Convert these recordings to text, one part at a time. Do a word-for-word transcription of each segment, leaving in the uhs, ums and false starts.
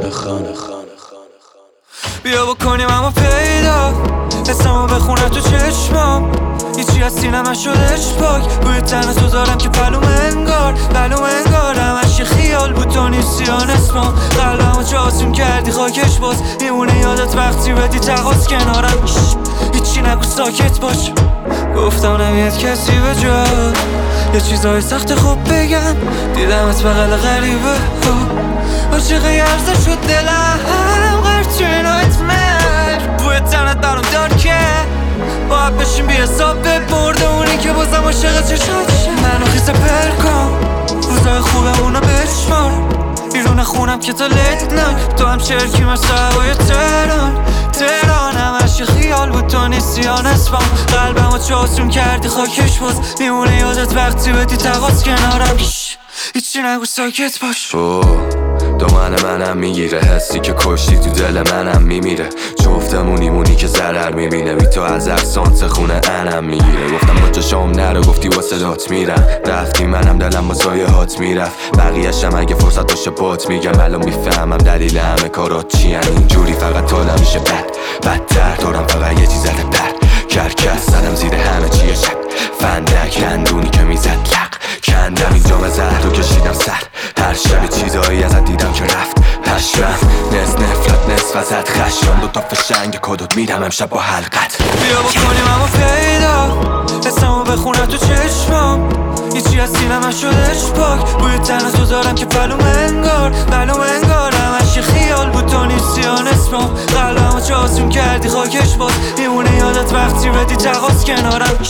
خانه خانه خانه بیا بکنیم اما پیدا اسمو بخونه تو چشمام هیچی از سینمه شدش پاک روی تن تو دارم که پلوم انگار پلوم انگار همش خیال بود تو نیستی آن اسمم قلبمو جاسون کردی خاکش باز میمونه یادت وقتی بدی تقاس کنارم هیچی نگو ساکت باش گفتم نمیاد کسی به جا یه چیزای سخت خوب بگم دیدم از بغل غریبه عاشق یرزه شد دلم غرد توی نایتمر بوی تنت برام دار که باید بشیم بی حساب ببرده اونی که بازم عاشق چشاتشه منو خیزه پر کن روزای خوبمونو بشمار بیرون خونم که تا لیت نایت تو هم شرکی مثل هوای تهران تهران همش خیال بود تو نیستی آن اسمم قلبمو چاسون کردی خاکش باز میمونه یادت وقتی بدی تقاس کنارم هیچی نگو ساکت باش دامن منم میگیره حسی که کشتی تو دل منم میمیره جفتمونی مونی که ضرر میبینه بی تو از احسانس خونه انم میگیره گفتم با چشام نرو گفتی واسه دات میرم رفتی منم دلم با سایه هات میرفت بقیه‌شم اگه فرصت باشه بات میگم الان میفهمم دلیل همه کارات چی هن اینجوری فقط حالم میشه بد بدتر دارم فقط یه چیزت در کرکس زدم زیر همه چیه شد فندک لندونی که میزد لق کندم این جام زهر رو کشیدم سر هر شب چیزایی ازت دیدم که رفت پشمم نصف نفرت نصف ازت خشم دو تا فشنگ کدوت میدم امشب با حلقت بیا بکنیم اما پیدا اسمو بخونه تو چشمام هیچی از سینمه شدش پاک بوی تن تو دارم که پلوم انگار پلوم انگار همش خیال بود تو نیستی آن اسمم قلبمو چاسون کردی خاکش باز میمونه یادت وقتی بدی تقاس کنارم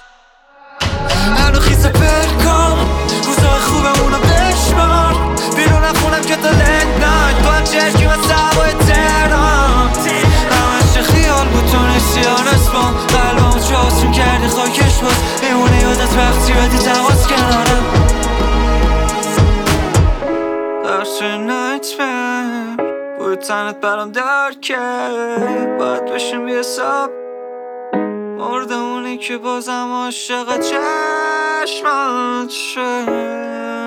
منو خیزه پر کن روزای خوبمونو بشمار بیرون خونم که تا لیت نایت با چشکی مثل هوای تهران همش خیال بود تو نیستی آن اسمم قلبمو چاسون کردی خاکش باز میمونه یادت وقتی بدی تقاس کنارم درس نایتمر بوی تنت برام درکه باید بشیم بی حساب مرده اونی که بازم عاشق چشمات شد